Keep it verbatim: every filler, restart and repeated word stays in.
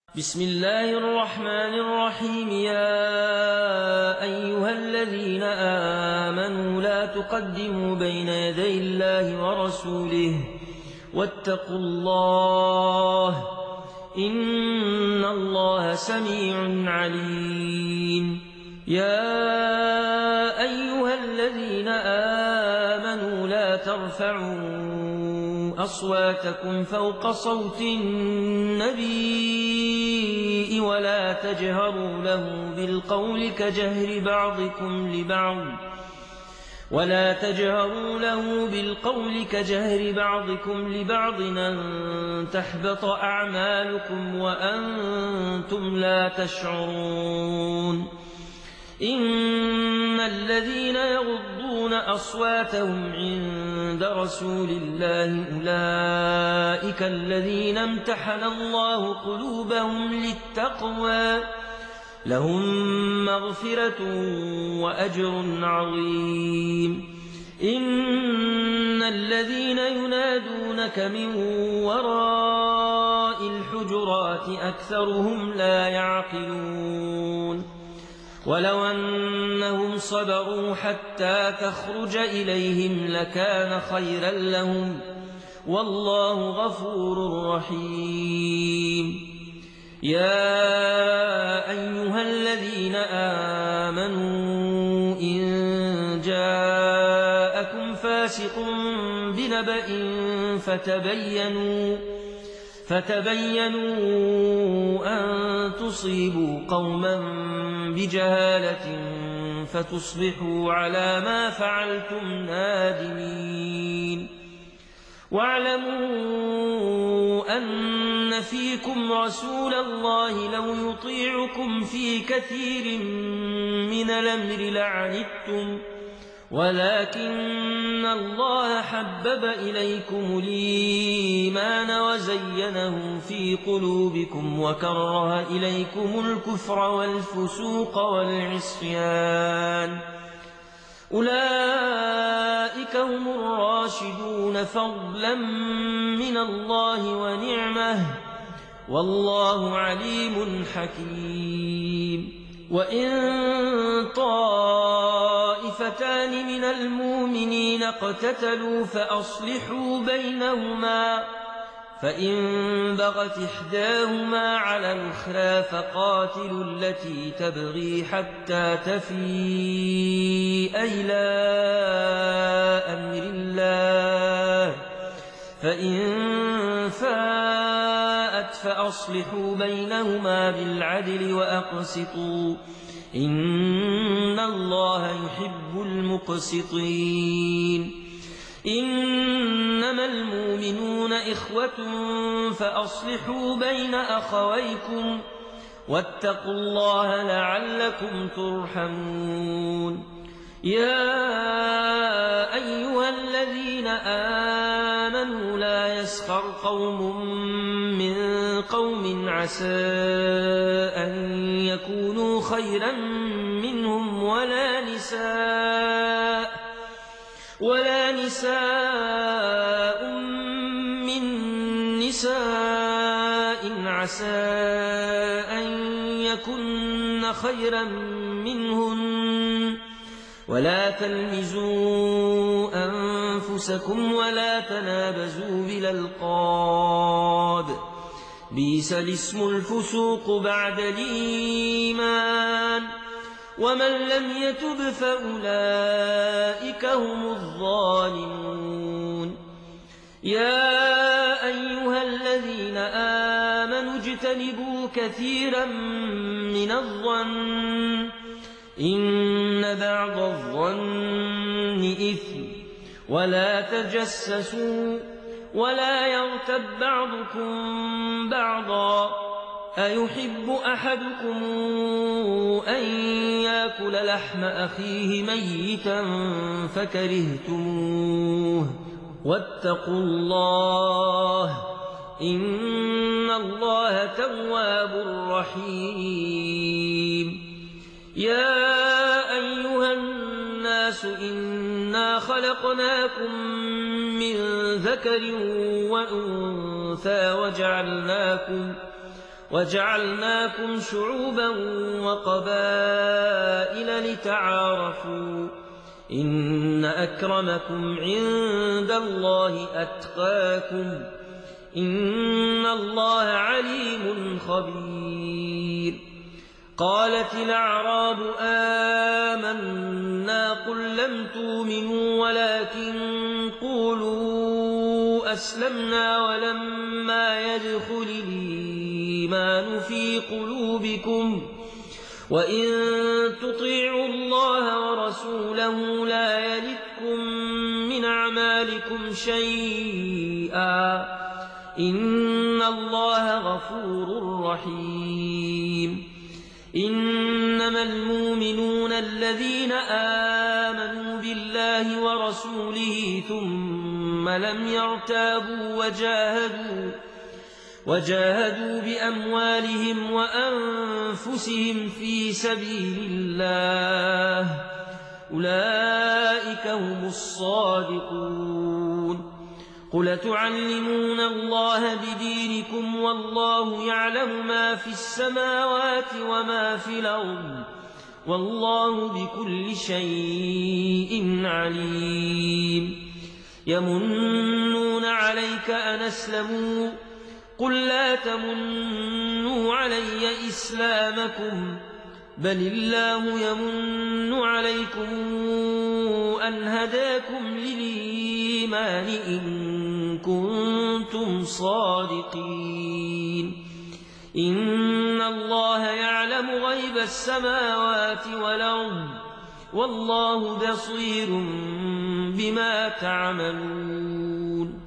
بسم الله الرحمن الرحيم يا أيها الذين آمنوا لا تقدموا بين يدي الله ورسوله واتقوا الله إن الله سميع عليم يا أيها الذين آمنوا لا ترفعوا أصواتكم فوق صوت النبي ولا تجهروا له بالقول كجهر بعضكم لبعض ولا تجهروا له بالقول كجهر بعضكم لبعض أن تحبط أعمالكم وأنتم لا تشعرون إن الذين يغضون أصواتهم عند رسول الله أولئك الذين امتحن الله قلوبهم للتقوى لهم مغفرة وأجر عظيم إن الذين ينادونك من وراء الحجرات أكثرهم لا يعقلون ولو أنهم صبروا حتى تخرج إليهم لكان خيرا لهم والله غفور رحيم يا أيها الذين آمنوا إن جاءكم فاسق بنبأ فتبينوا فتبينوا أن تصيبوا قوما بجهالة فتصبحوا على ما فعلتم نادمين واعلموا أن فيكم رسول الله لو يطيعكم في كثير من الأمر لعنتم ولكن الله حبب إليكم الإيمان وزينه في قلوبكم وكره إليكم الكفر والفسوق والعصيان أولئك هم الراشدون فضلا من الله ونعمه والله عليم حكيم وإن طائفتان من المؤمنين اقتتلوا فأصلحوا بينهما فإن بغت إحداهما على الأخرى فقاتلوا التي تبغي حتى تفيء إلى أمر الله فإن فاءت فأصلحوا بينهما بالعدل وأقسطوا إن الله يحب المقسطين إنما المؤمنون إخوة فأصلحوا بين أخويكم واتقوا الله لعلكم ترحمون يا أيها الذين آمنوا لا يسخر قوم من قوم عسى أن يكونوا خيرا منهم ولا نساء ولا نساء من نساء عسى أن يكن خيرا منهن ولا تلمزوا أنفسكم ولا تنابزوا بالألقاب بئس الاسم الفسوق بعد الإيمان ومن لم يتب فأولئك هم الظالمون يا أيها الذين آمنوا اجتنبوا كثيرا من الظن إن بعض الظن إثم ولا تجسسوا ولا يغتب بعضكم بعضا أيحب أحدكم أن يأكل لحم أخيه ميتا فكرهتموه واتقوا الله إن الله تواب رحيم يا أيها الناس إنا خلقناكم من ذكر وأنثى وجعلناكم وجعلناكم شعوبا وقبائل لتعارفوا إن أكرمكم عند الله أتقاكم إن الله عليم خبير. قالت الأعراب آمنا قل لم تؤمنوا ولكن قولوا أسلمنا ولما يدخل الإيمان في قلوبكم وإن تطيعوا الله ورسوله لا يلتكم من أعمالكم شيئا إن الله غفور رحيم. إنما المؤمنون الذين آمنوا بالله ورسوله ثم لم يرتابوا وجاهدوا وجاهدوا بأموالهم وأنفسهم في سبيل الله أولئك هم الصادقون. قل تعلمون الله بدينكم والله يعلم ما في السماوات وما في الأرض والله بكل شيء عليم. يمنون عليك أن أسلموا قل لا تمنوا علي إسلامكم بل الله يمن عليكم أن هداكم للإيمان إن كنتم صادقين. إن الله يعلم غيب السماوات والأرض والله بصير بما تعملون.